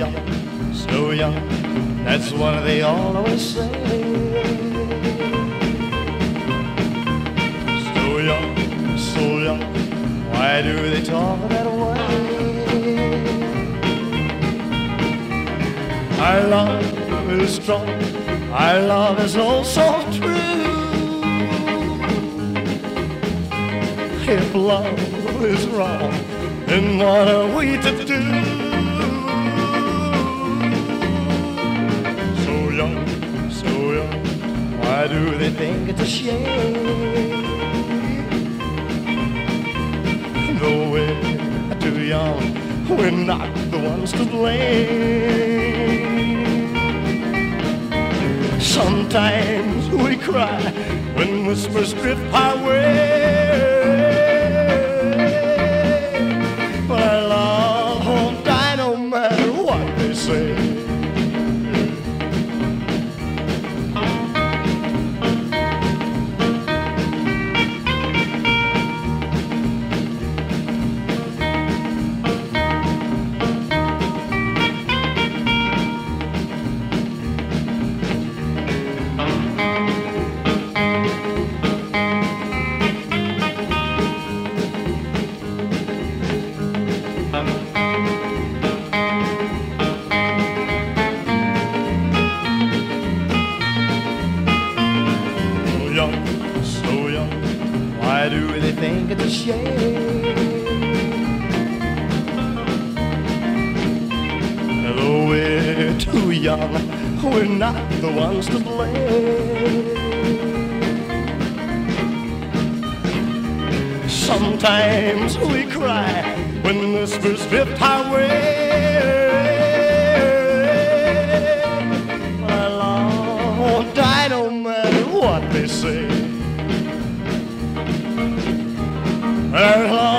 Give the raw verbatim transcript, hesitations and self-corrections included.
young, so young, that's what they always say. So young, so young, why do they talk that way? Our love is strong, our love is oh so true. If love is wrong, then what are we to do? So young, so young, why do they think it's a shame? Though we're too young, we're not the ones to blame. Sometimes we cry when whispers drift our way. But our love won't die no matter what they say. Young, so young, why do they think it's a shame? Though we're too young, we're not the ones to blame. Sometimes we cry when whispers drift our way. Our love won't die no matter what they say. Our love